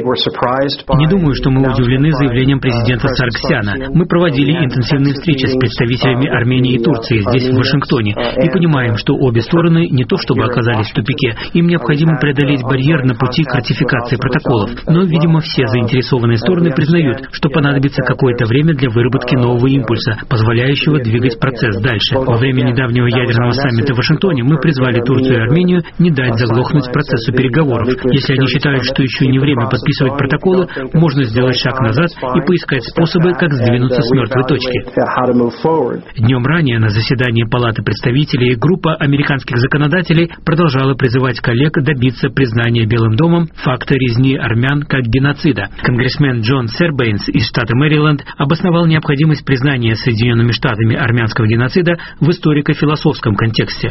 S: Не думаю, что мы удивлены заявлением президента Саргсяна. Мы проводили интенсивные встречи с представителями Армении и Турции здесь, в Вашингтоне, и понимаем, что обе стороны не то чтобы оказались в тупике, им необходимо преодолеть барьер на пути к ратификации протоколов. Но, видимо, все заинтересованные стороны признают, что понадобится какое-то время для выработки нового импульса, позволяющего двигать процесс дальше. Во время недавнего ядерного саммита в Вашингтоне мы призвали Турцию и Армению не дать заглохнуть процессу переговоров. Если они считают, что еще не время подписывать протоколы, можно сделать шаг назад и поискать способы, как сдвинуться с мертвой точки. Днем ранее на заседании Палаты представителей группа американских законодателей продолжала призывать коллег добиться признания Белым домом факта резни армян как геноцида. Конгрессмен Джон Сербейнс из штата Мэриленд обосновал необходимость признания Соединенными Штатами армянского геноцида в историко-философском контексте.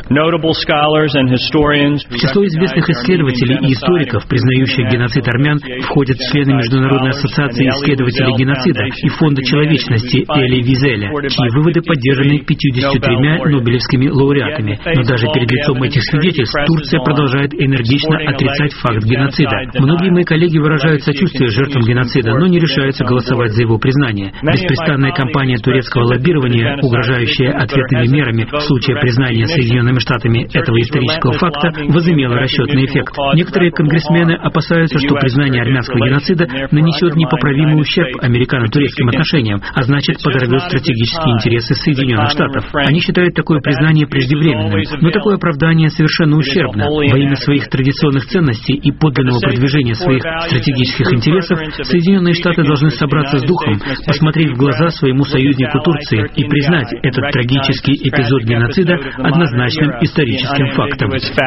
S: В число известных исследователей и историков, признающих геноцид армян, входят члены Международной ассоциации исследователей геноцида и Фонда человечности Эли Визеля, чьи выводы поддержаны пятьюдесятью тремя нобелевскими лауреатами. Но даже перед лицом этих свидетельств Турция продолжает энергично отрицать факт геноцида. Многие мои коллеги выражают сочувствие жертвам геноцида, но не решаются голосовать за его признание. Беспрестанная кампания турецкого лоббирования, угрожающая ответными мерами в случае признания Соединенными Штатами этого исторического факта, возымела расчетный эффект. Некоторые конгрессмены опасаются, что признание армянского геноцида нанесет непоправимый ущерб американо-турецким отношениям, а значит подорвет стратегические интересы Соединенных Штатов. Они считают такое признание преждевременным, но такое оправдание совершенно ущербно. Во имя своих традиционных ценностей и подлинного продвижения своих стратегических интересов Соединенные Штаты должны собраться с духом, посмотреть в глаза своему союзнику Турции и признать этот трагический эпизод геноцида однозначным историческим фактом.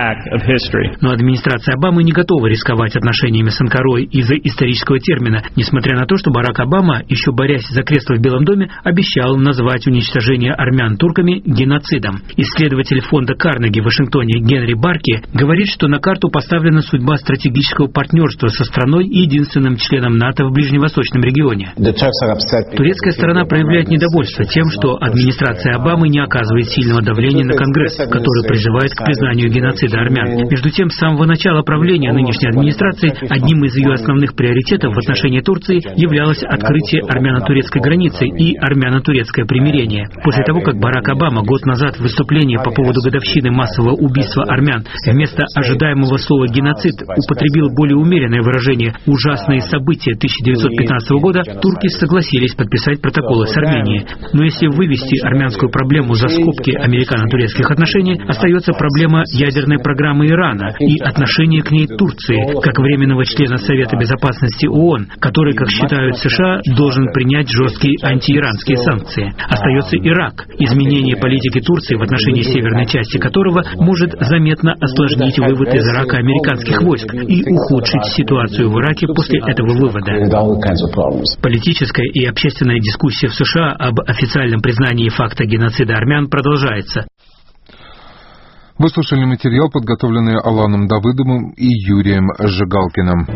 S: Но администрация Обамы не готова рисковать отношениями с Анкарой из-за исторического термина, несмотря на то, что Барак Обама, еще борясь за кресло в Белом доме, обещал назвать уничтожение армян турками геноцидом. Исследователь фонда Карнеги в Вашингтоне Генри Барки говорит, что на карту поставлена судьба стратегического партнерства со страной и единственным членом НАТО в ближневосточном регионе. Турецкая сторона проявляет недовольство тем, что администрация Обамы не оказывает сильного давления на Конгресс, который призывает к признанию геноцида армян. Между тем, с самого начала правления нынешней администрации одним из ее основных приоритетов в отношении Турции являлось открытие армяно-турецкой границы и армяно-турецкое примирение. После того, как Барак Обама год назад в выступлении по поводу годовщины массового убийства армян вместо ожидаемого слова «геноцид» употребил более умеренное выражение «ужасные события тысяча девятьсот пятнадцатого года», турки согласились подписать протоколы с Арменией. Но если вывести армянскую проблему за скобки американо-турецких отношений, остается проблема ядерной программы Ирана и отношение к ней Турции, как временного члена Совета Безопасности ООН, который, как считают США, должен принять жесткие антииранские санкции. Остается Ирак, изменение политики Турции в отношении северной части которого может заметно осложнить вывод из Ирака американских войск и ухудшить ситуацию в Ираке после этого вывода. Политическая и общественная дискуссия в США об официальном признании факта геноцида армян продолжается.
B: Вы слушали материал, подготовленный Аланом Давыдовым и Юрием Жигалкиным.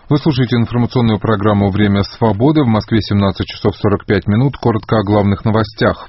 B: Вы слушаете информационную программу «Время свободы». В Москве семнадцать часов сорок пять минут. Коротко о главных новостях.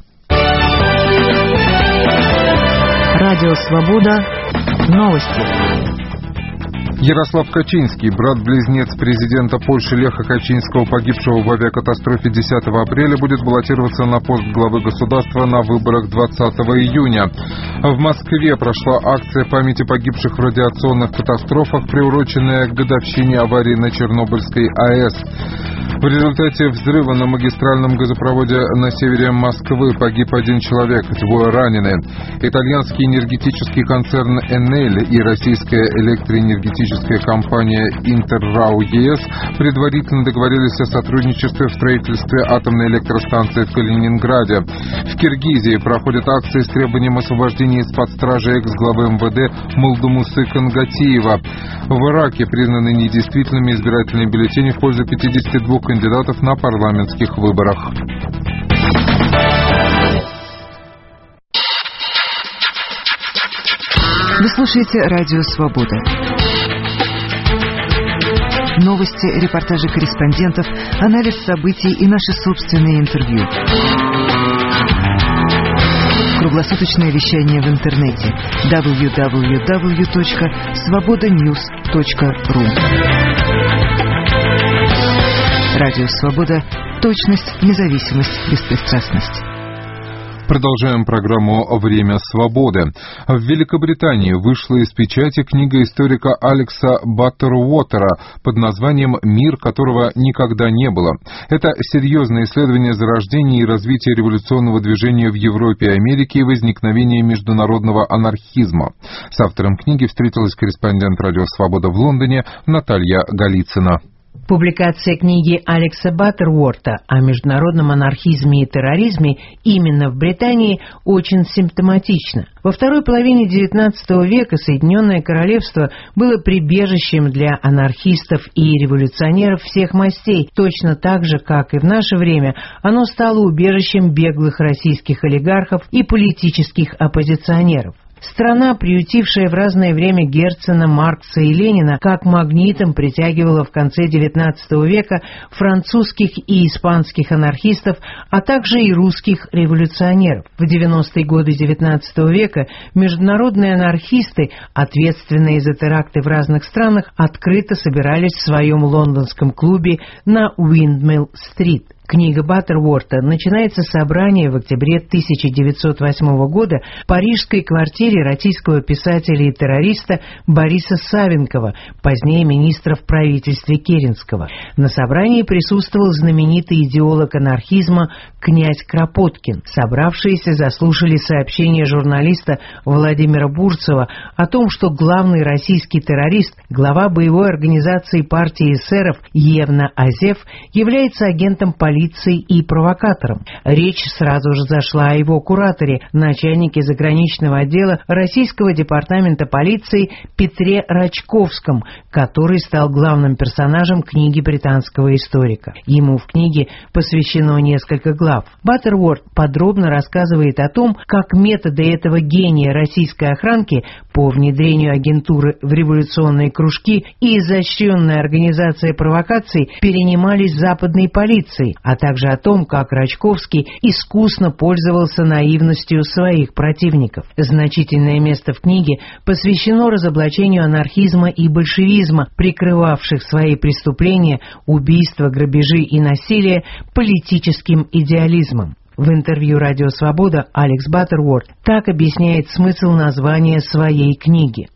A: Радио «Свобода». Новости.
B: Ярослав Качинский, брат-близнец президента Польши Леха Качинского, погибшего в авиакатастрофе десятого апреля, будет баллотироваться на пост главы государства на выборах двадцатого июня. В Москве прошла акция памяти погибших в радиационных катастрофах, приуроченная к годовщине аварии на Чернобыльской АЭС. В результате взрыва на магистральном газопроводе на севере Москвы погиб один человек, двое ранены. Итальянский энергетический концерн Enel и российская электроэнергетическая компания Интеррау ЕС предварительно договорились о сотрудничестве в строительстве атомной электростанции в Калининграде. В Киргизии проходят акции с требованием освобождения из-под стражи экс-главы МВД Молдумусы Кангатиева. В Ираке признаны недействительными избирательные бюллетени в пользу пятидесяти двух кандидатов на парламентских выборах.
A: Вы слушаете Радио «Свобода». Новости, репортажи корреспондентов, анализ событий и наши собственные интервью. Круглосуточное вещание в интернете дабл ю дабл ю дабл ю точка свобода ньюс точка ру. Радио «Свобода». Точность, независимость, беспристрастность.
B: Продолжаем программу «Время свободы». В Великобритании вышла из печати книга историка Алекса Баттеруотера под названием «Мир, которого никогда не было». Это серьезное исследование зарождения и развития революционного движения в Европе и Америке и возникновения международного анархизма. С автором книги встретилась корреспондент «Радио Свобода» в Лондоне Наталья Голицына.
T: Публикация книги Алекса Баттеруорта о международном анархизме и терроризме именно в Британии очень симптоматична. Во второй половине девятнадцатого века Соединенное Королевство было прибежищем для анархистов и революционеров всех мастей, точно так же, как и в наше время оно стало убежищем беглых российских олигархов и политических оппозиционеров. Страна, приютившая в разное время Герцена, Маркса и Ленина, как магнитом притягивала в конце девятнадцатого века французских и испанских анархистов, а также и русских революционеров. В девяностые годы девятнадцатого века международные анархисты, ответственные за теракты в разных странах, открыто собирались в своем лондонском клубе на Уиндмилл-стрит. Книга Баттеруорта начинается с собрания в октябре тысяча девятьсот восьмого года в парижской квартире российского писателя и террориста Бориса Савенкова, позднее министра в правительстве Керенского. На собрании присутствовал знаменитый идеолог анархизма князь Кропоткин. Собравшиеся заслушали сообщение журналиста Владимира Бурцева о том, что главный российский террорист, глава боевой организации партии эсеров Евна Азеф, является агентом полиции полицией и провокатором. Речь сразу же зашла о его кураторе, начальнике заграничного отдела Российского департамента полиции Петре Рачковском, который стал главным персонажем книги британского историка. Ему в книге посвящено несколько глав. Баттеруорт подробно рассказывает о том, как методы этого гения российской охранки по внедрению агентуры в революционные кружки и изощренная организация провокаций перенимались западной полицией, а также о том, как Рачковский искусно пользовался наивностью своих противников. Значительное место в книге посвящено разоблачению анархизма и большевизма, прикрывавших свои преступления, убийства, грабежи и насилие политическим идеализмом. В интервью «Радио Свобода» Алекс Баттеруорт так объясняет смысл названия своей книги.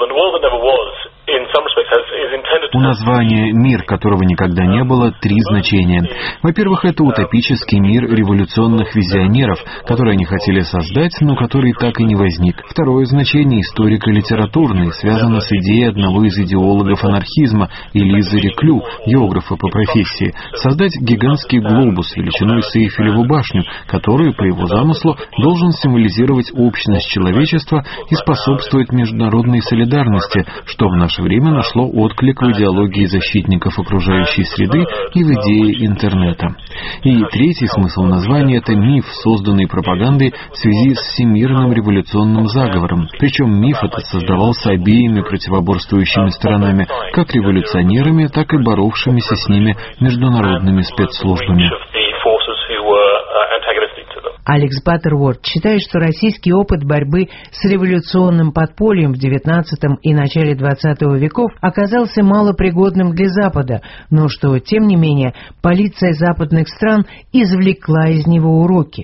U: У названия «Мир, которого никогда не было» три значения. Во-первых, это утопический мир революционных визионеров, который они хотели создать, но который так и не возник. Второе значение историко-литературное, связано с идеей одного из идеологов анархизма, Элизы Реклю, географа по профессии, создать гигантский глобус величиной с Эйфелеву башню, который, по его замыслу, должен символизировать общность человечества и способствовать международной солидарности, что в наше время нашло отклик в идеологии защитников окружающей среды и в идее интернета. И третий смысл названия – это миф, созданный пропагандой в связи с всемирным революционным заговором. Причем миф этот создавался обеими противоборствующими сторонами, как революционерами, так и боровшимися с ними международными спецслужбами.
T: Алекс Баттерворд считает, что российский опыт борьбы с революционным подпольем в девятнадцатом и начале двадцатого веков оказался малопригодным для Запада, но что, тем не менее, полиция западных стран извлекла из него уроки.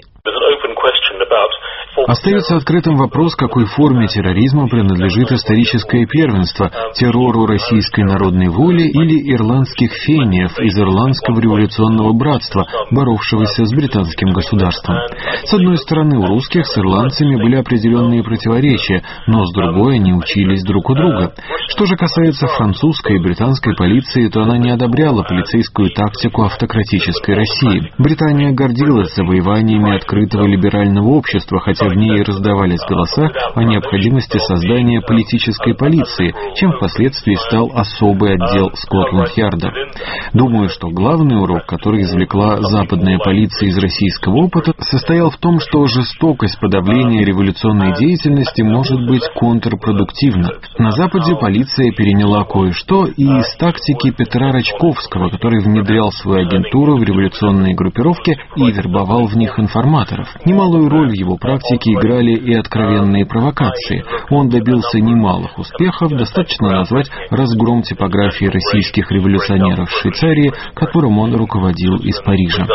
U: Остается открытым вопрос, какой форме терроризма принадлежит историческое первенство – террору российской народной воли или ирландских фениев из Ирландского революционного братства, боровшегося с британским государством. С одной стороны, у русских с ирландцами были определенные противоречия, но с другой они учились друг у друга. Что же касается французской и британской полиции, то она не одобряла полицейскую тактику автократической России. Британия гордилась завоеваниями открытого либерального общества, хотя в ней раздавались голоса о необходимости создания политической полиции, чем впоследствии стал особый отдел Скотланд-Ярда. Думаю, что главный урок, который извлекла западная полиция из российского опыта, состоял в том, что жестокость подавления революционной деятельности может быть контрпродуктивна. На Западе полиция переняла кое-что и из тактики Петра Рачковского, который внедрял свою агентуру в революционные группировки и вербовал в них информаторов. Немалую роль в его практике играли и откровенные провокации. Он добился немалых успехов, достаточно назвать разгром типографии российских революционеров в Швейцарии, которым он руководил из Парижа.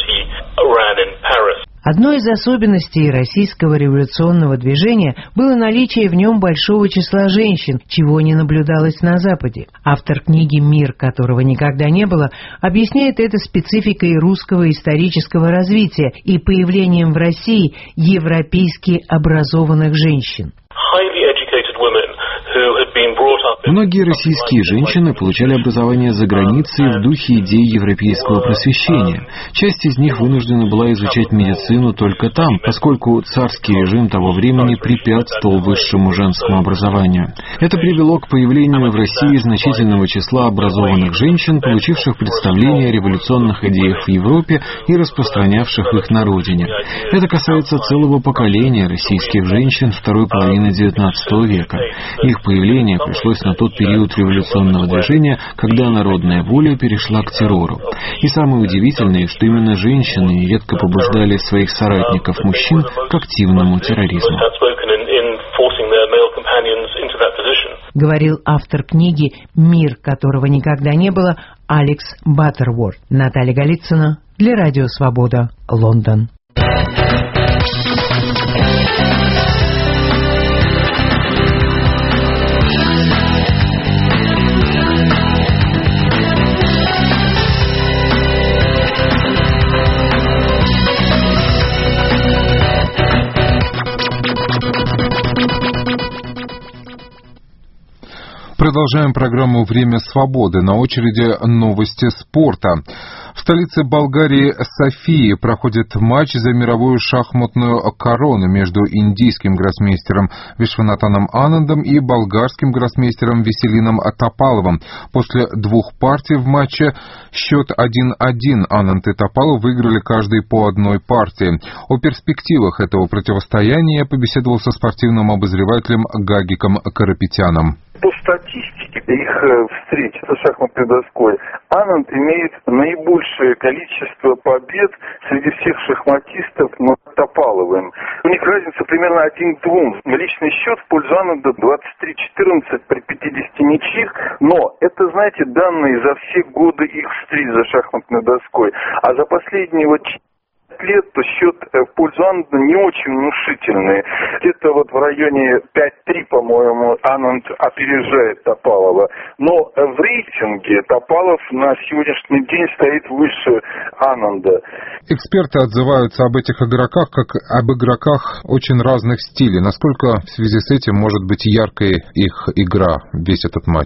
T: Одной из особенностей российского революционного движения было наличие в нем большого числа женщин, чего не наблюдалось на Западе. Автор книги «Мир, которого никогда не было» объясняет это спецификой русского исторического развития и появлением в России европейски образованных женщин.
U: Многие российские женщины получали образование за границей в духе идей европейского просвещения. Часть из них вынуждена была изучать медицину только там, поскольку царский режим того времени препятствовал высшему женскому образованию. Это привело к появлению в России значительного числа образованных женщин, получивших представления о революционных идеях в Европе и распространявших их на родине. Это касается целого поколения российских женщин второй половины девятнадцатого века. Их появление пришлось на тот период революционного движения, когда народная воля перешла к террору. И самое удивительное, что именно женщины нередко побуждали своих соратников-мужчин к активному терроризму.
T: Говорил автор книги «Мир, которого никогда не было» Алекс Баттерворд. Наталья Голицына для Радио Свобода, Лондон.
B: Продолжаем программу «Время свободы». На очереди новости спорта. В столице Болгарии Софии проходит матч за мировую шахматную корону между индийским гроссмейстером Вишванатаном Анандом и болгарским гроссмейстером Веселином Топаловым. После двух партий в матче счет один-один. Ананд и Топалов выиграли каждый по одной партии. О перспективах этого противостояния я побеседовал со спортивным обозревателем Гагиком Карапетяном.
D: По статистике их встреч со шахматной доской Ананд имеет наибольшее количество побед среди всех шахматистов над Топаловым. У них разница примерно один к двум. Личный счет в пользу Ананда двадцать три четырнадцать при пятидесяти ничьих, но это, знаете, данные за все годы их встреч за шахматной доской. А за последние вот лет, то счет в пользу Ананда не очень внушительный. Где-то вот в районе пять-три, по-моему, Ананд опережает Топалова. Но в рейтинге Топалов на сегодняшний день стоит выше Ананда.
B: Эксперты отзываются об этих игроках как об игроках очень разных стилей. Насколько в связи с этим может быть яркой их игра, весь этот матч?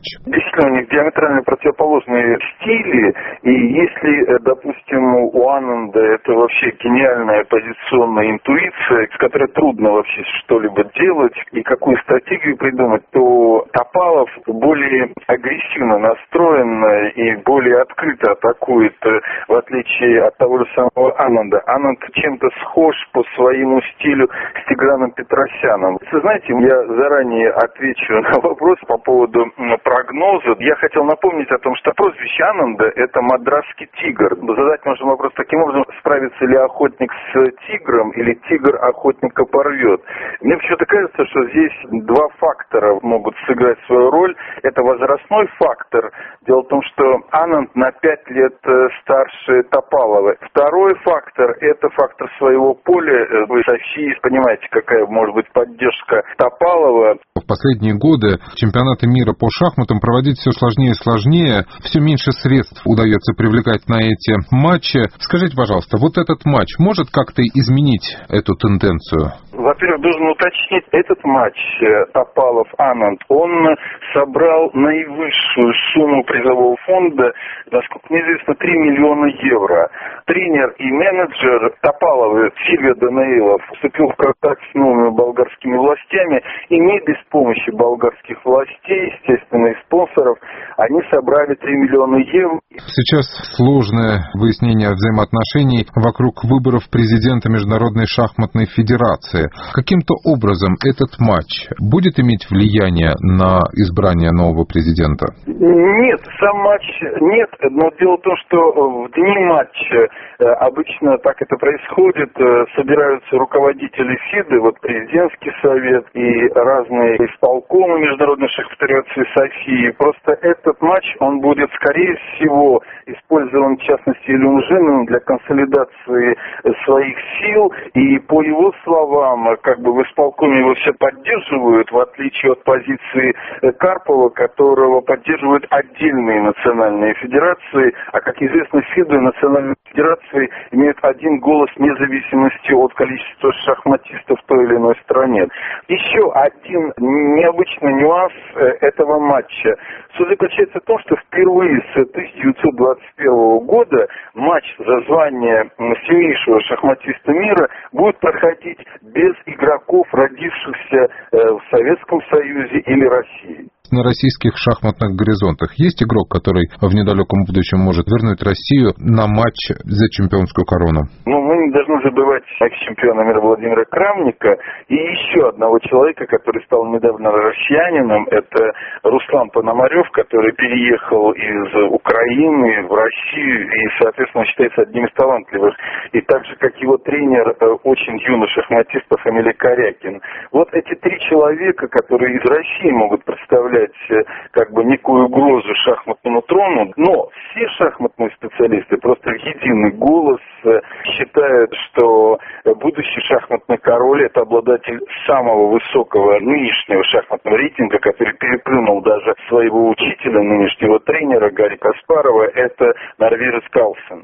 D: действительно у них диаметрально противоположные стили, и если, допустим, у Ананда это вообще гениальная позиционная интуиция, с которой трудно вообще что-либо делать и какую стратегию придумать, то Топалов более агрессивно настроен и более открыто атакует, в отличие от того же самого Ананда. Ананд чем-то схож по своему стилю с Тиграном Петросяном. Вы знаете, я заранее отвечу на вопрос по поводу прогноза. Я хотел напомнить о том, что прозвище Ананда – это мадрасский тигр. Задать можно вопрос таким образом, справится ли охотник с тигром или тигр охотника порвет. Мне почему-то кажется, что здесь два фактора могут сыграть свою роль. Это возрастной фактор. Дело в том, что Ананд на пять лет старше Топалова. Второй фактор – это фактор своего поля. Вы, София, понимаете, какая может быть поддержка Топалова.
B: В последние годы чемпионаты мира по шахматам проводить все сложнее и сложнее. Все меньше средств удается привлекать на эти матчи. Скажите, пожалуйста, вот этот матч может как-то изменить эту тенденцию?
D: Во-первых, должен уточнить, этот матч Топалов-Ананд, он собрал наивысшую сумму призового фонда, насколько мне известно, три миллиона евро. Тренер и менеджер Топалова Сильвия Данаилов вступил в контакт с новыми болгарскими властями, и не без помощи болгарских властей, естественно, и спонсоров, они собрали три миллиона евро.
B: Сейчас сложное выяснение взаимоотношений вокруг выборов президента Международной шахматной федерации. Каким-то образом этот матч будет иметь влияние на избрание нового президента?
D: Нет, сам матч нет, но дело в том, что в дни матча обычно так это происходит, собираются руководители ФИДы, вот президентский совет и разные исполкомы Международной шахматной федерации Софии. Просто этот матч, он будет, скорее всего, использован, в частности, Илюмжиновым для консолидации своих сил, и по его словам, как бы в исполкоме его все поддерживают, в отличие от позиции Карпова, которого поддерживают отдельные национальные федерации, а, как известно, ФИДы национальные федерации имеют один голос вне зависимости от количества шахматистов в той или иной стране. Еще один необычный нюанс этого матча. Суть заключается в том, что впервые с тысяча девятьсот двадцать первого года матч за звание сильнейшего шахматиста мира будет проходить без игроков, родившихся в Советском Союзе или России.
B: На российских шахматных горизонтах есть игрок, который в недалеком будущем может вернуть Россию на матч за чемпионскую корону?
D: Ну, мы не должны забывать экс-чемпиона мира Владимира Крамника и еще одного человека, который стал недавно россиянином. Это Руслан Пономарев, который переехал из Украины в Россию и, соответственно, считается одним из талантливых. И так же, как его тренер, очень юный шахматист по фамилии Корякин. Вот эти три человека, которые из России могут представлять как бы некую угрозу шахматному трону, но все шахматные специалисты просто в единый голос считают, что будущий шахматный король — это обладатель самого высокого нынешнего шахматного рейтинга, который переплюнул даже своего учителя, нынешнего тренера Гарри Каспарова, это норвежец Карлсен.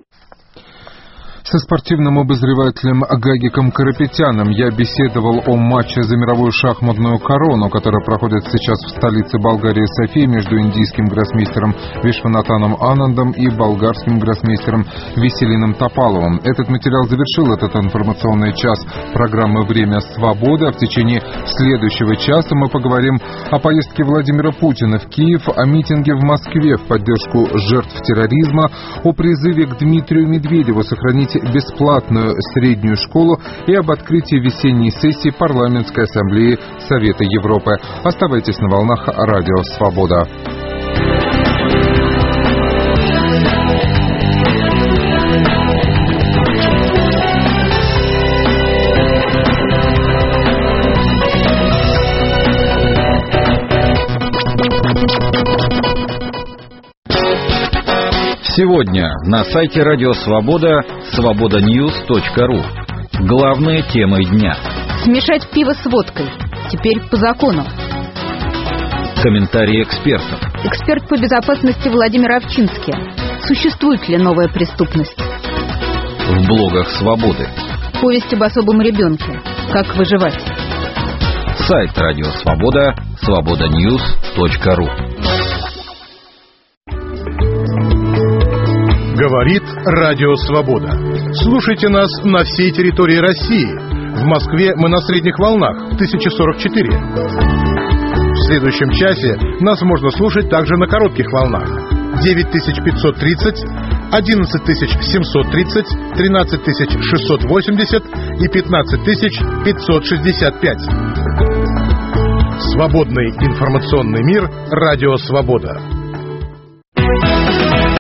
B: Со спортивным обозревателем Гагиком Карапетяном я беседовал о матче за мировую шахматную корону, которая проходит сейчас в столице Болгарии Софии между индийским гроссмейстером Вишванатаном Анандом и болгарским гроссмейстером Веселином Топаловым. Этот материал завершил этот информационный час программы «Время свободы». А в течение следующего часа мы поговорим о поездке Владимира Путина в Киев, о митинге в Москве в поддержку жертв терроризма, о призыве к Дмитрию Медведеву сохранить бесплатную среднюю школу и об открытии весенней сессии Парламентской ассамблеи Совета Европы. Оставайтесь на волнах Радио Свобода.
F: Сегодня на сайте Радио Свобода свобода ньюс точка ру. Главные темы дня.
L: Смешать пиво с водкой. Теперь по закону.
F: Комментарии экспертов.
L: Эксперт по безопасности Владимир Овчинский. Существует ли новая преступность?
F: В блогах Свободы.
L: Повесть об особом ребенке. Как выживать?
F: Сайт Радио Свобода свобода ньюс точка ру.
R: Говорит Радио Свобода. Слушайте нас на всей территории России. В Москве мы на средних волнах тысяча сорок четыре. В следующем часе нас можно слушать также на коротких волнах девять тысяч пятьсот тридцать, одиннадцать тысяч семьсот тридцать, тринадцать тысяч шестьсот восемьдесят и пятнадцать тысяч пятьсот шестьдесят пять. Свободный информационный мир. Радио Свобода.